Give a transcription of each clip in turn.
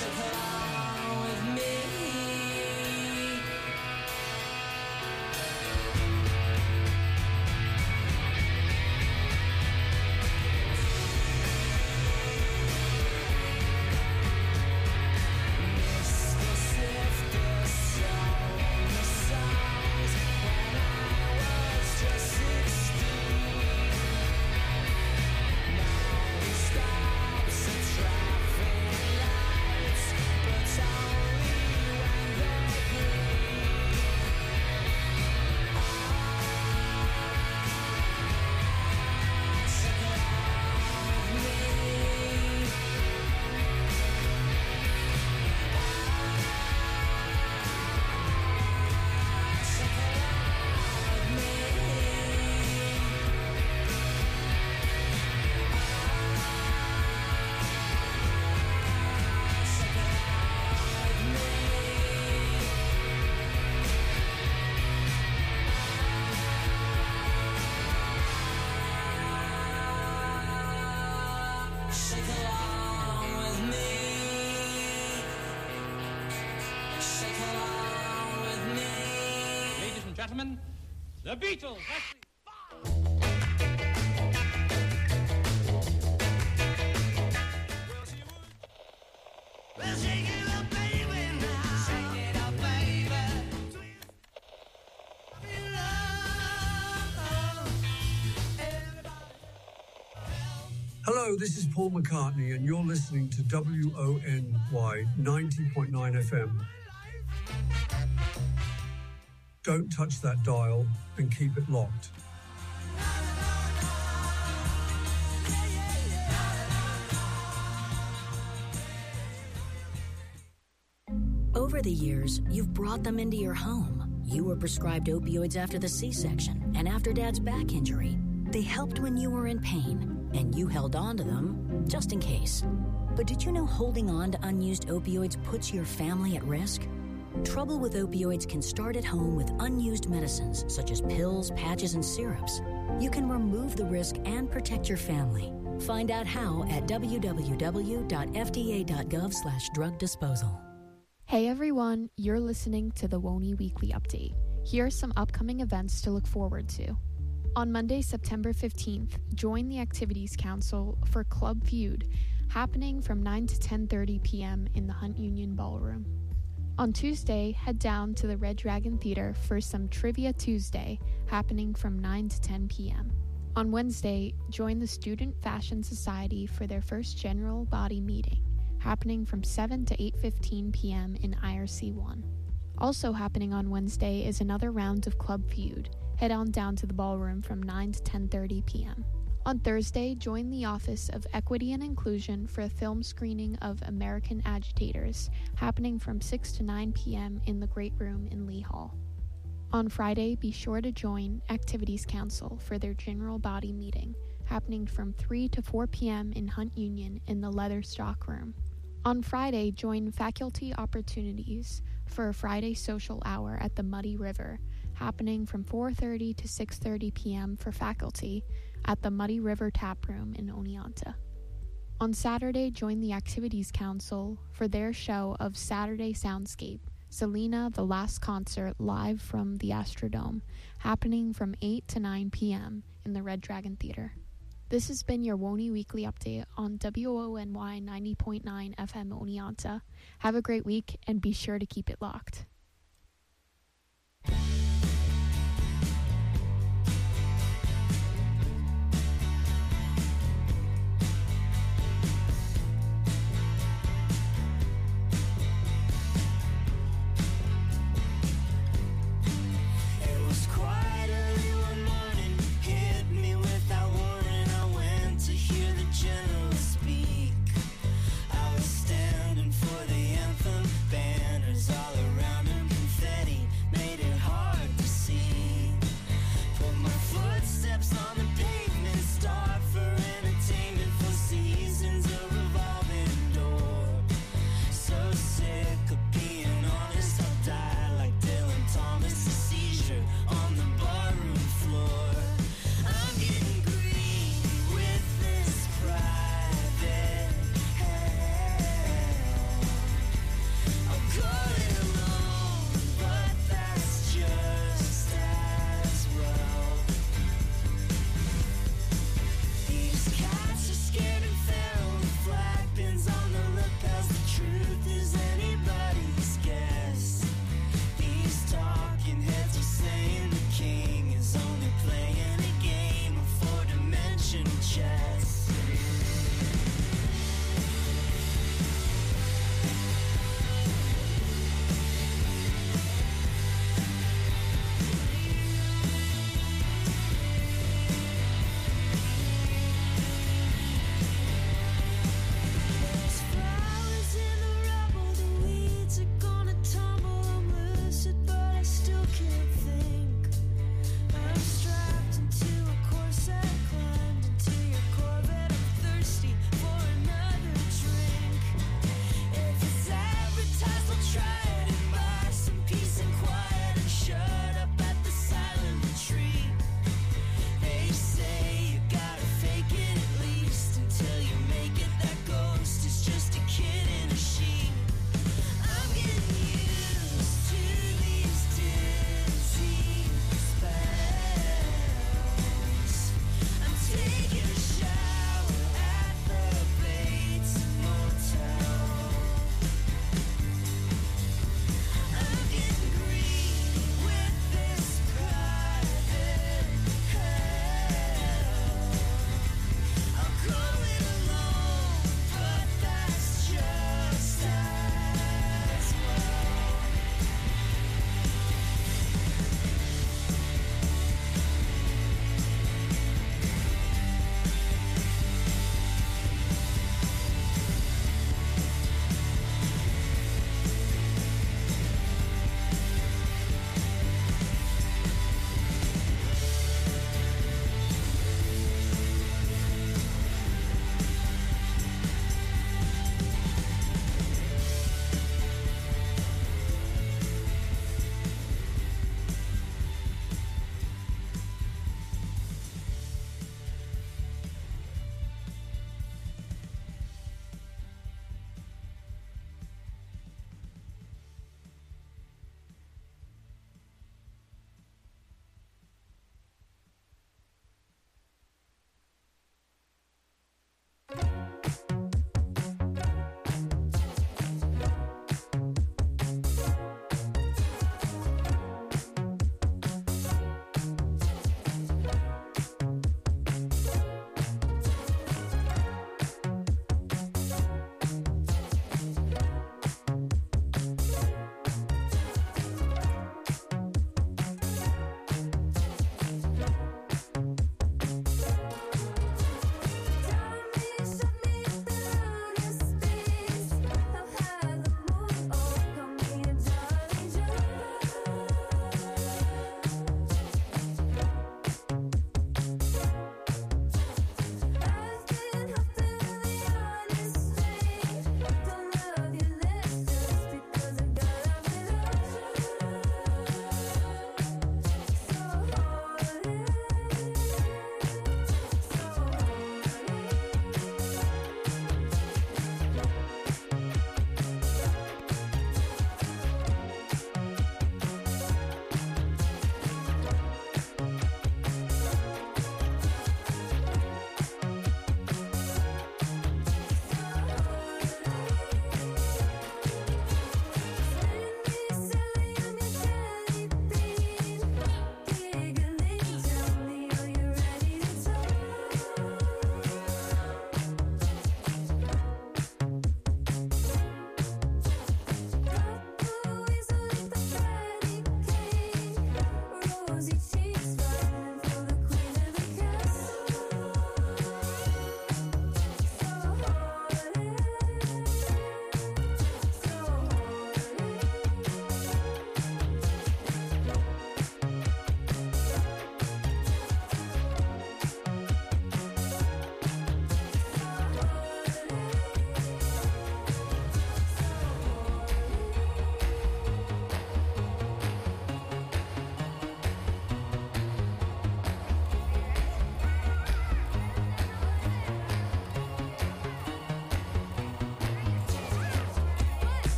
Gentlemen, the Beatles. Hello, this is Paul McCartney, and you're listening to WONY 90.9 FM. Don't touch that dial and keep it locked. Over the years, you've brought them into your home. You were prescribed opioids after the C-section and after Dad's back injury. They helped when you were in pain, and you held on to them just in case. But did you know holding on to unused opioids puts your family at risk? Trouble with opioids can start at home with unused medicines such as pills, patches, and syrups. You can remove the risk and protect your family. Find out how at www.fda.gov/drug disposal. Hey everyone, you're listening to the WONY Weekly Update. Here are some upcoming events to look forward to. On Monday, September 15th, join the Activities Council for Club Feud, happening from 9 to 10:30 p.m. in the Hunt Union Ballroom. On Tuesday, head down to the Red Dragon Theater for some Trivia Tuesday, happening from 9 to 10 p.m. On Wednesday, join the Student Fashion Society for their first general body meeting, happening from 7 to 8:15 p.m. in IRC 1. Also happening on Wednesday is another round of Club Feud. Head on down to the ballroom from 9 to 10:30 p.m. On Thursday, join the Office of Equity and Inclusion for a film screening of American Agitators, happening from 6 to 9 p.m. in the Great Room in Lee Hall. On Friday, be sure to join Activities Council for their general body meeting, happening from 3 to 4 p.m. in Hunt Union in the Leather Stock Room. On Friday, join Faculty Opportunities for a Friday social hour at the Muddy River, happening from 4:30 to 6:30 p.m. for faculty at the Muddy River Tap Room in Oneonta. On Saturday, join the Activities Council for their show of Saturday Soundscape, Selena the Last Concert live from the Astrodome, happening from 8 to 9 p.m. in the Red Dragon Theater. This has been your WONY Weekly Update on WONY 90.9 FM Oneonta. Have a great week and be sure to keep it locked. Standing for the anthem, banners all around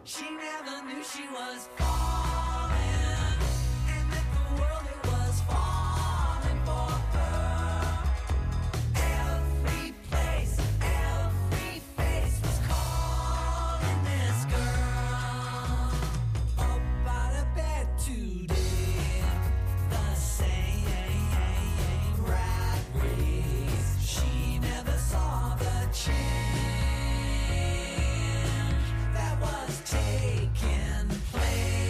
She never knew she was falling, and that the world it was falling for her. Every place, every face was calling this girl up out of bed today. The same rat race. She never saw the change that was taking place.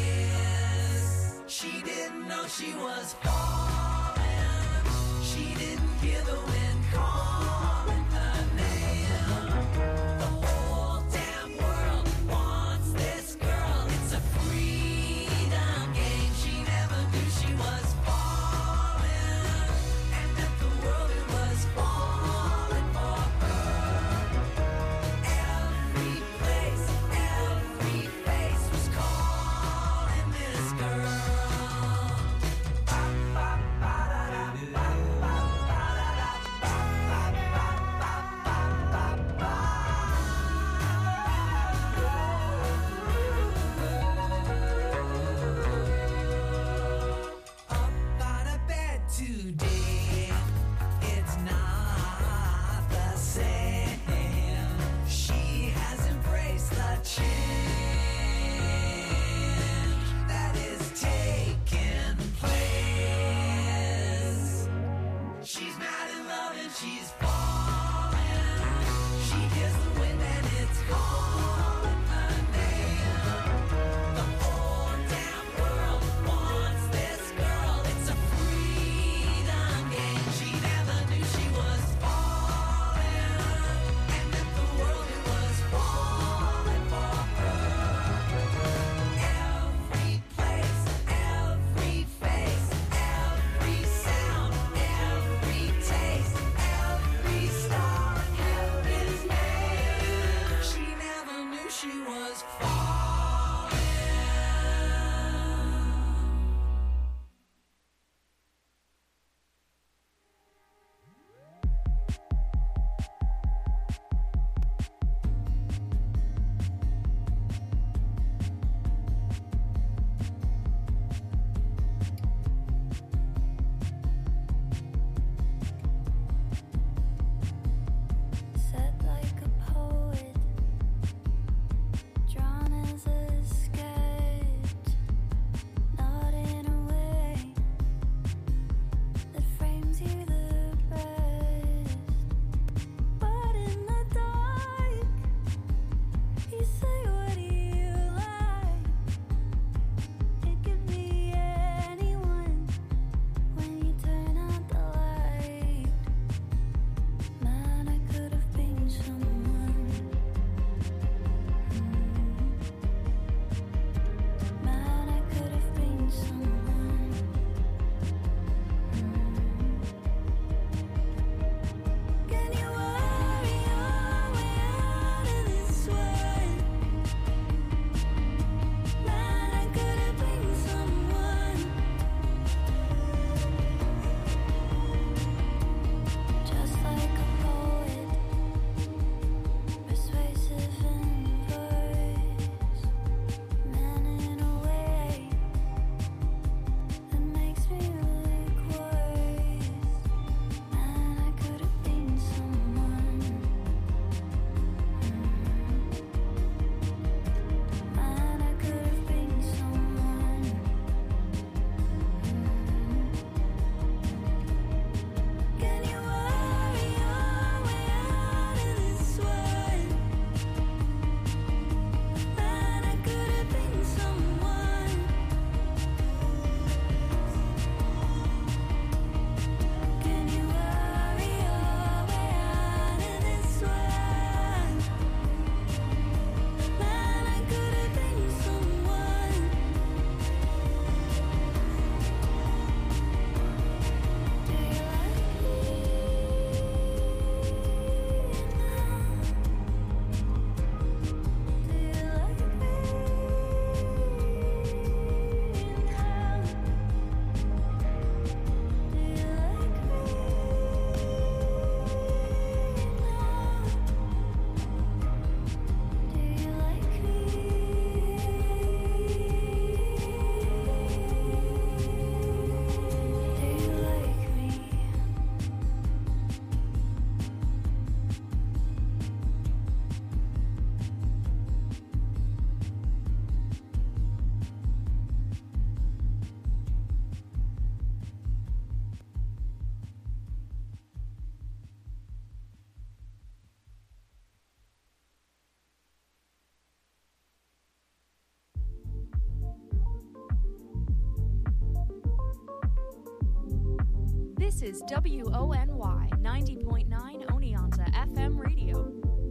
This is WONY 90.9 Oneonta FM radio.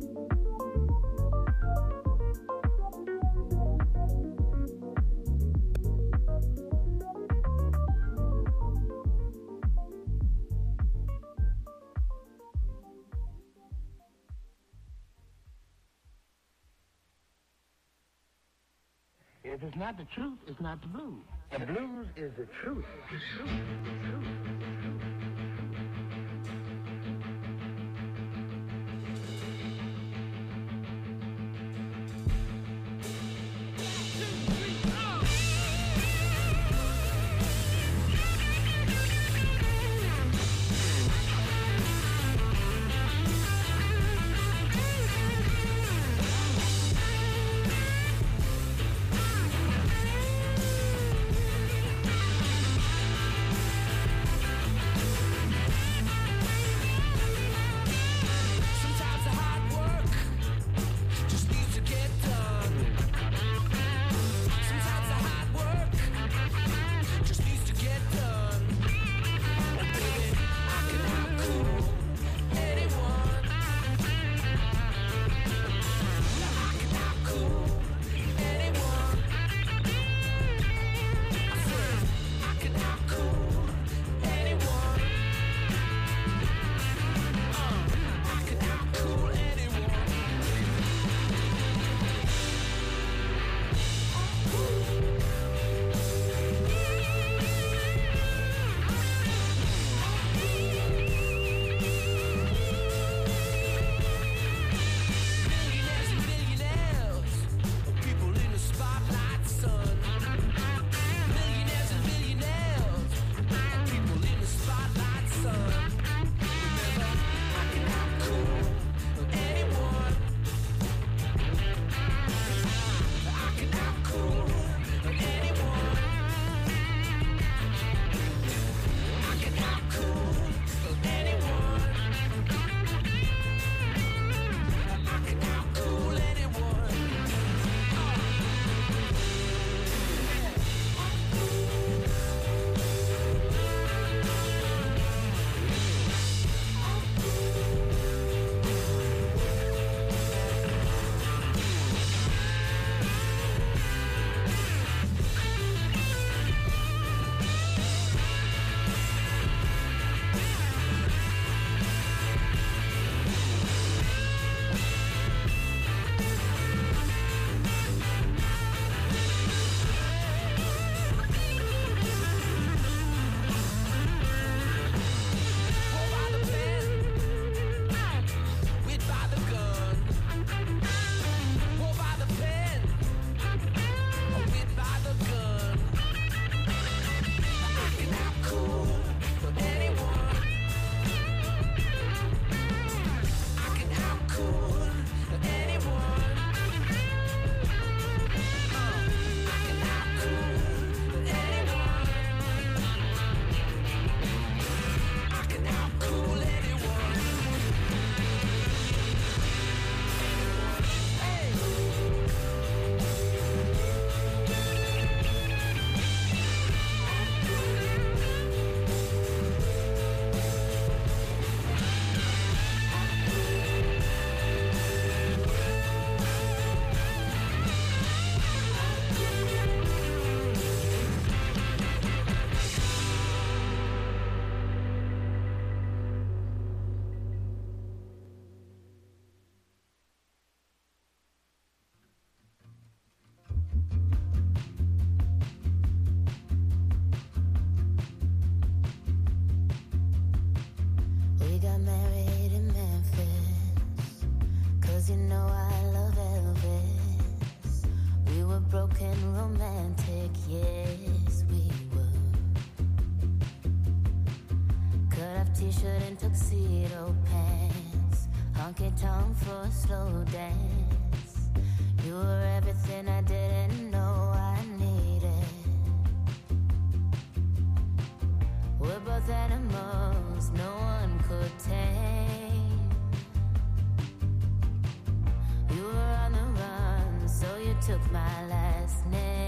If it's not the truth, it's not the blues. The blues is the truth. The truth. The truth.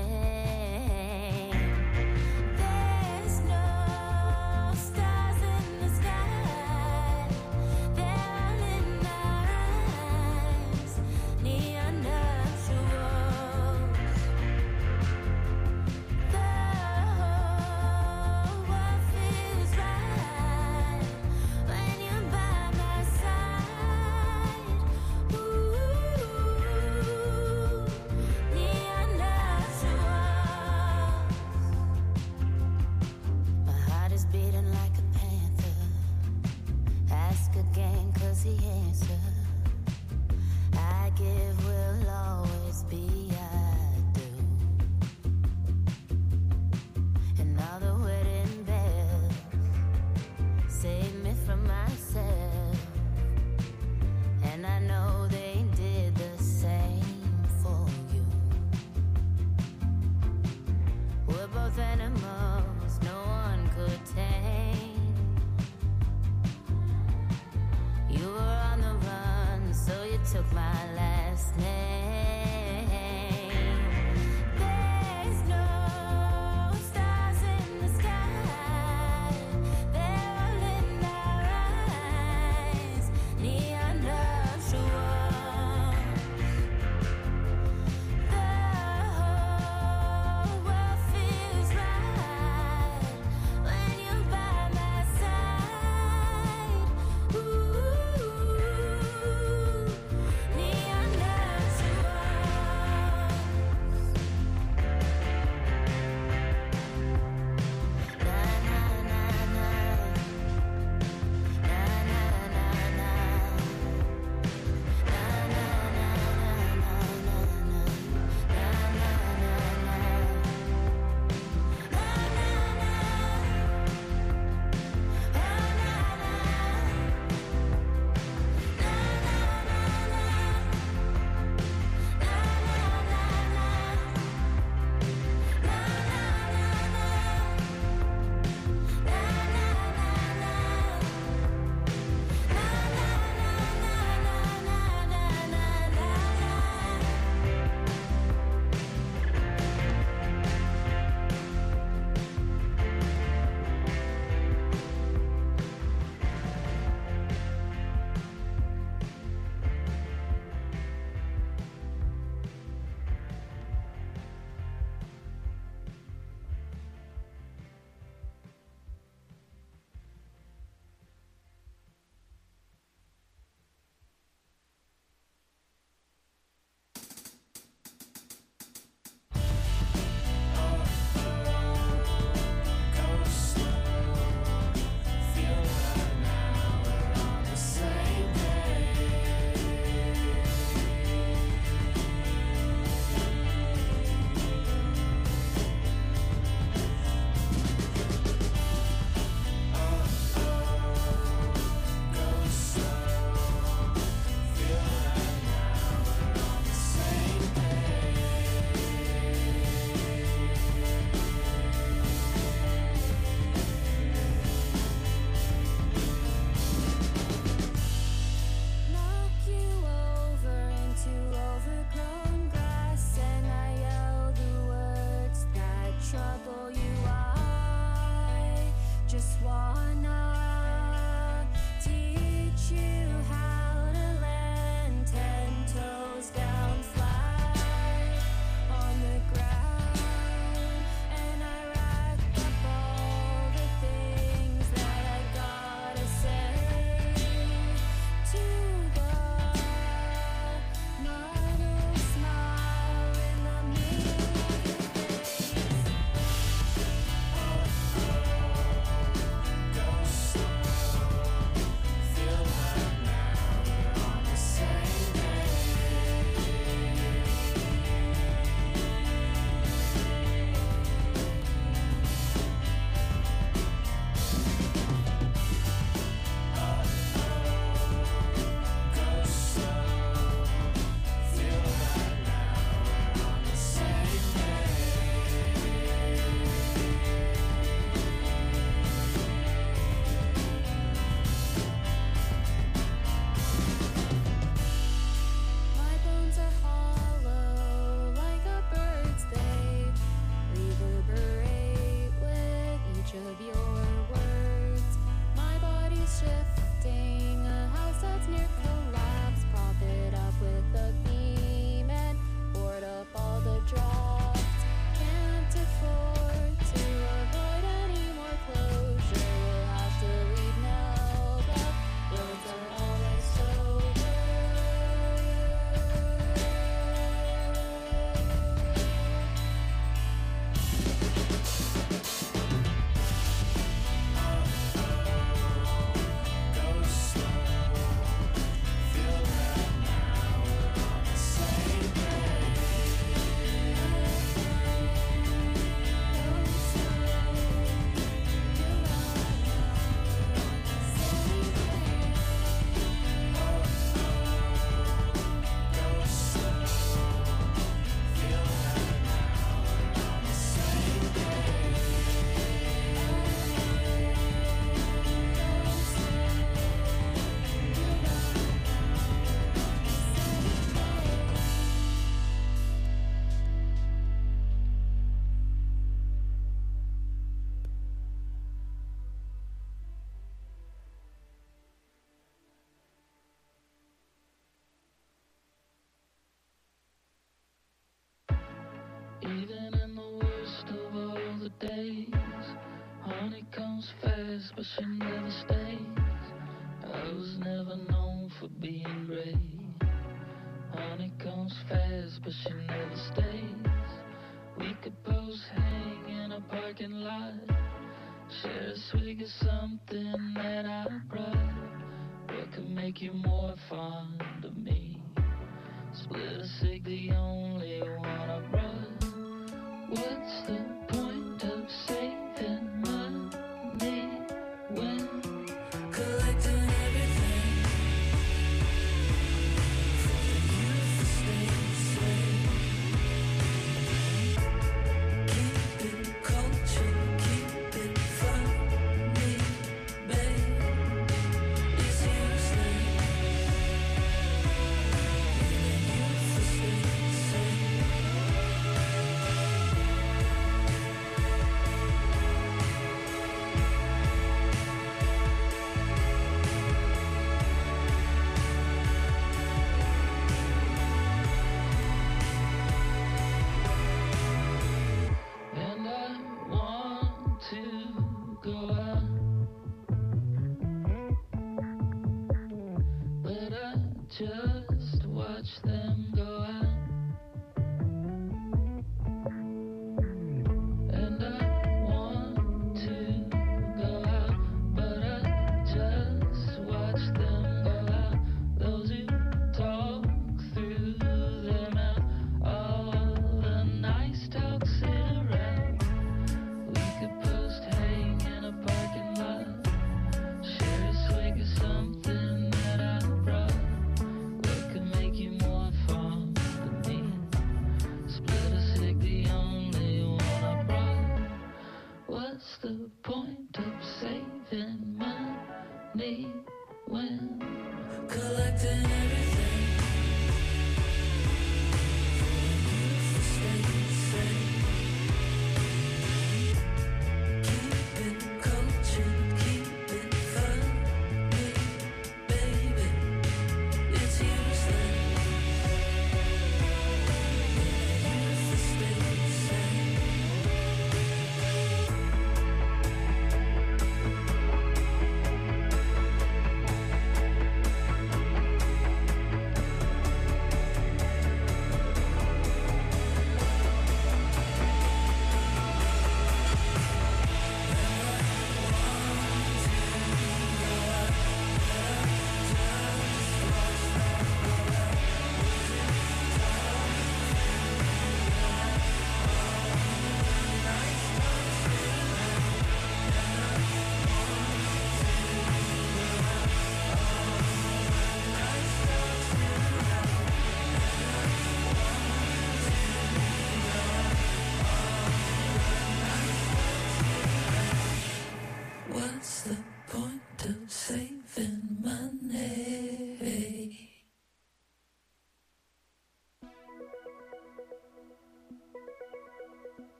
There's no stars in took my last name. There's no stars in the sky. They're all in our eyes. Neon love show up. The whole world feels right when you're by my side. Ooh, neon love show Even in the worst of all the days, honey comes fast, but she never stays. I was never known for being great. Honey comes fast, but she never stays. We could both hang in a parking lot, share a swig of something that I brought. What could make you more fond of me? Split a cig, the only one I brought. What's the point of saving money when collecting everything for the youth to stay safe? Keep it culture, keep it funny, babe. It's useless. The youth to stay safe. And I want to go out, but I just watch them go out. And I want to go out, but I just watch them go out. Those who talk through their mouth, all the nice talk sit around. We could post hang in a parking lot, share a swig of something that I brought. What could make you more fond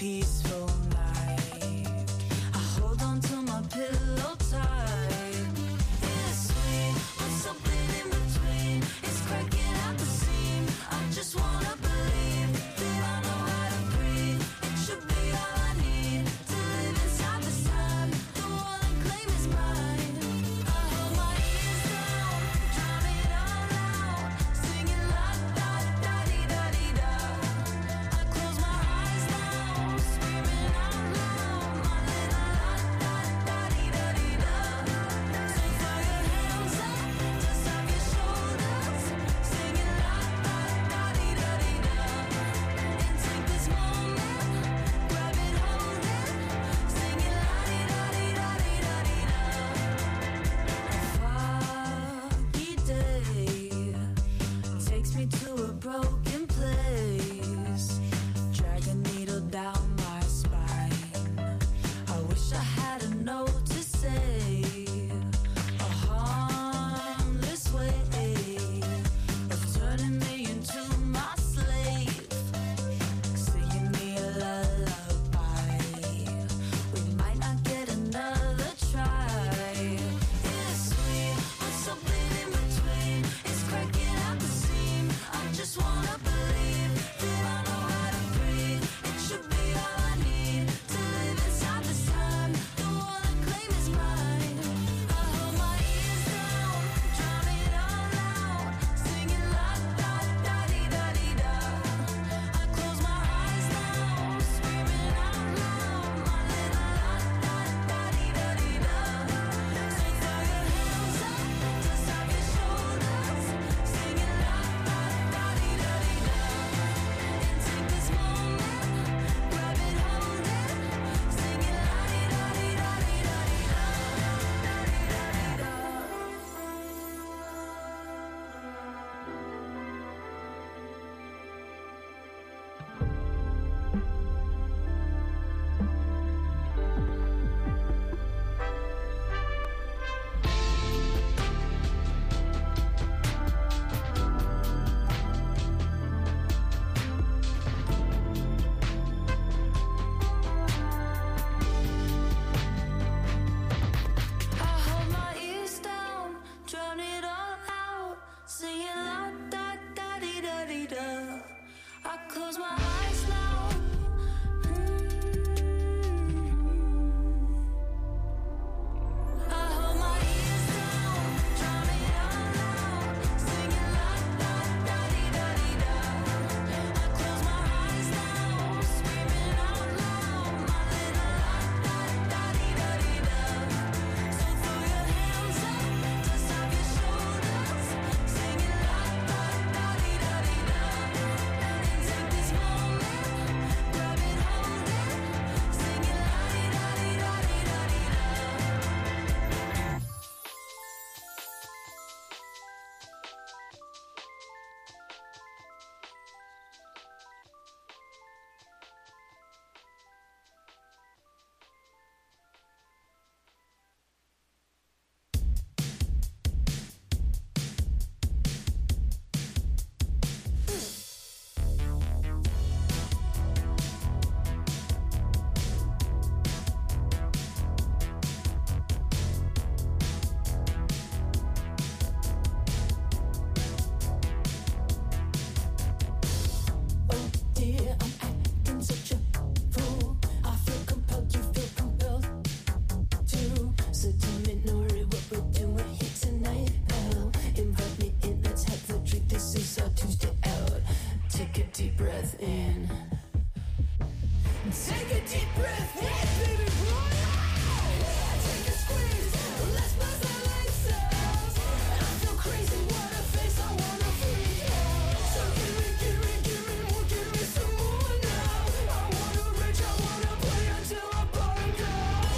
peaceful night. I hold on to my pillow tight. It's sweet, but something in between. It's cracking at the seam. I just wanna believe that I know how to breathe. It should be all I need to live inside this time. The one I claim is mine. I hold my ears down, drown it all out, singing la da da dee da dee da. I close my eyes now, screaming out loud, my little la da da dee da dee da. So throw your hands up, dust off your shoulders, singing la da da dee da dee da. And take this moment, grab it, hold it, singing la dee da dee da dee da dee da. A foggy day takes me to a broken place. Drag a needle down my spine. I wish I had a note to say. A harmless way of turning me into my slave, singing me a lullaby. We might not get another try. It's sweet, but something in between. It's cracking at the seam. I just wanna believe that I know how to breathe. It should be all I need to live inside this time. The one I claim is mine. I hold my ears down, drown it all out, singing la da da dee da dee da. I close my eyes now, screaming out loud, my little la da da dee da dee da. So throw your hands up, dust off your shoulders, singing la da da dee da dee da. And take this moment, grab it, hold it, singing la dee da dee da dee da dee da. I hold my ears down, drown it all out, singing la da da dee da dee da. I close my eyes now. I hold my ears down, drown it all out, singing la da da dee da dee da. I close my eyes now, screaming out loud, my little la da da dee da dee da. So throw your hands up, dust off your shoulders, singing la da da dee da dee da. And take this moment, grab it, hold it, singing la dee da dee da dee da dee da. Oh dear, I'm acting such a fool. I feel compelled, you feel compelled too. So tell me, Nori, what we're doing here tonight, pal. Invite me in, let's have a drink. This is our Tuesday out. Take a deep breath in. Take a deep breath in, baby boy. Yeah, take a squeeze. Let's bust our lights out. I feel crazy, what a face, I wanna freak out. So give me more, give me some more now. I wanna rage, I wanna play until I burn out.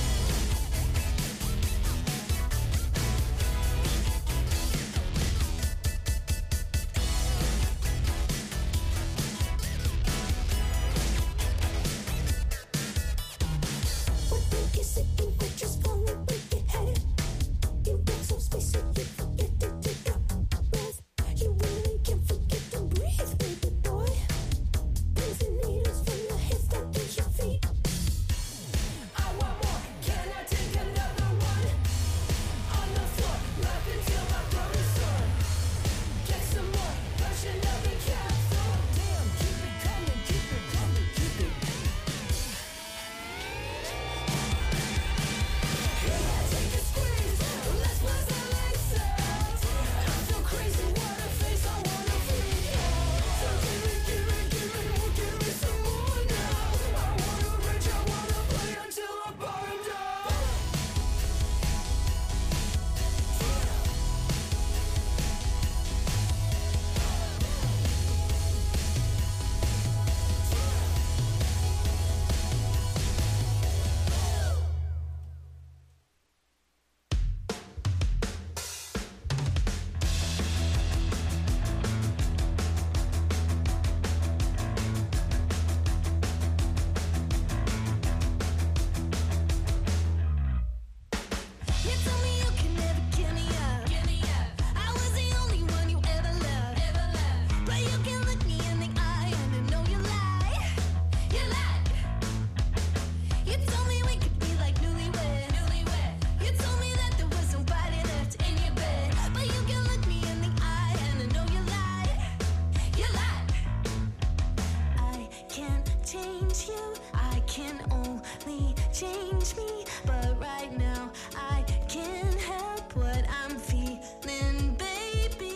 change me, but right now I can't help what I'm feeling, baby.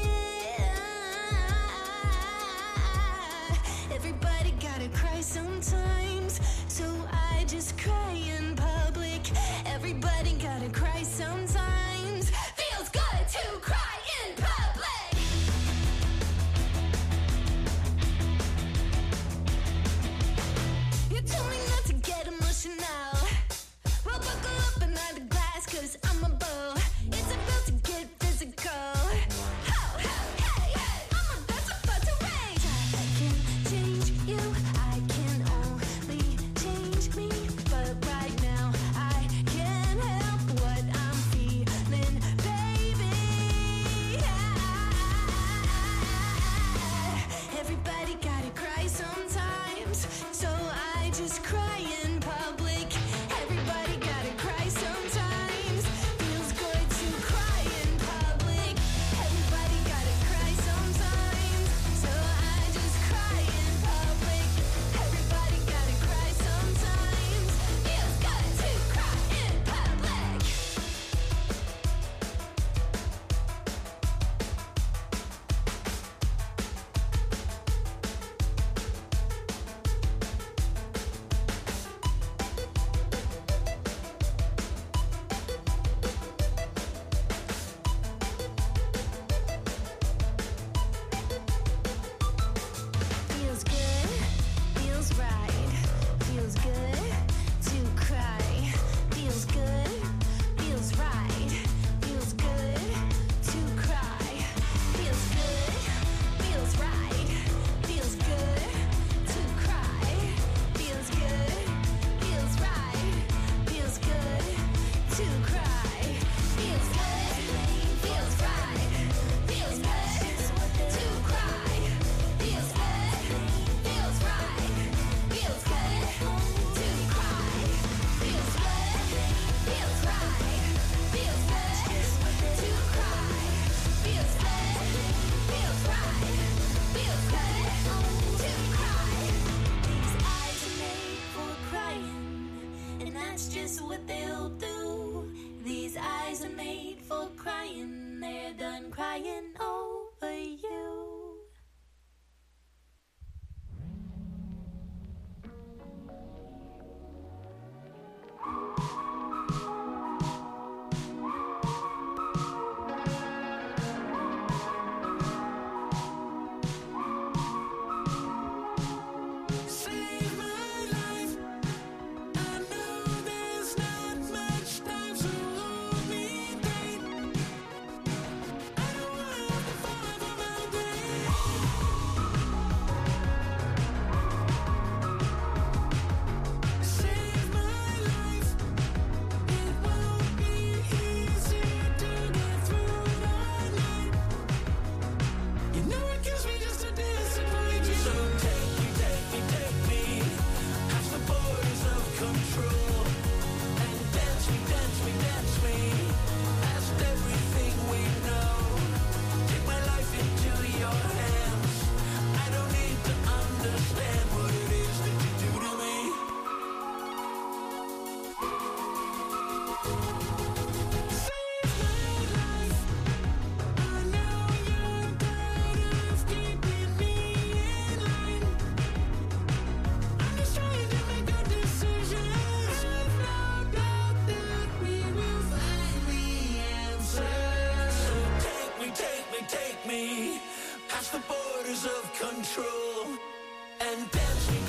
Everybody gotta cry sometimes, so I just cry in public. Everybody gotta cry sometimes. Feels good to cry in public. You told me not to get emotional. Well, buckle up and add the glass, 'cause I'm a bull. It's about to get physical. Ho, ho, hey, hey. I'm about to rage. I can change you, I can only change me, but right now I can't help what I'm feeling, baby. Everybody gotta cry sometimes, so I just cry in public. Everybody gotta cry sometimes. Feels good to cry in public. Everybody gotta cry sometimes, so I just cry in public. Everybody gotta cry sometimes. Feels good to cry in public. Feels good, feels right, feels good to cry. Feels good, feels right, feels good to cry. Feels good, feels right, feels good to cry. Feels good, feels right, feels good to cry. Feels good, feels right, feels good to cry. Feels good, feels right, feels good to cry. Feels good, feels right, feels good to cry. Feels good, feels right, feels good to cry. These eyes are made for crying, and that's just what they'll do. These eyes are made for crying, they're done crying over you. Save my life. I know there's not much time, so hold me tight. I don't wanna have to fall over my grave. Save my life. It won't be easy to get through the night. You know it kills me just to disappoint you. So take me past the borders of control, and dance me past everything we know. Take my life into your hands. I don't need to understand what it is that you do to me. Save my life. I know you're tired of keeping me in line. I'm just trying to make good decisions. I've no doubt that we will find the answers. So take me past the borders of control, and dance me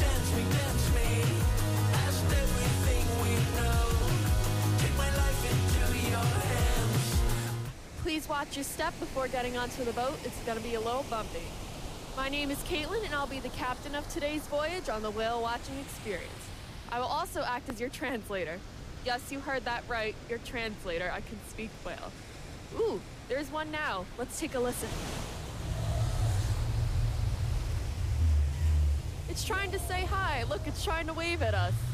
past everything we know. Take my life into your hands. Please watch your step before getting onto the boat. It's going to be a little bumpy. My name is Caitlin, and I'll be the captain of today's voyage on the whale watching experience. I will also act as your translator. Yes, you heard that right. Your translator. I can speak whale. Ooh, there's one now. Let's take a listen. It's trying to say hi. Look, it's trying to wave at us.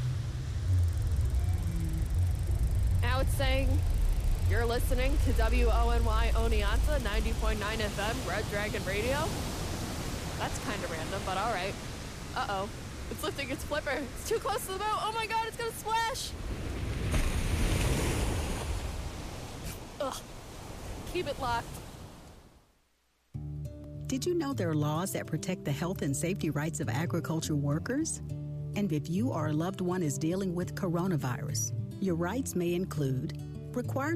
Now it's saying, you're listening to WONY Oneonta 90.9 FM, Red Dragon Radio. That's kind of random, but all right. Uh-oh. It's lifting its flipper. It's too close to the boat. Oh my God, it's gonna splash. Ugh. Keep it locked. Did you know there are laws that protect the health and safety rights of agriculture workers? And if you or a loved one is dealing with coronavirus, your rights may include required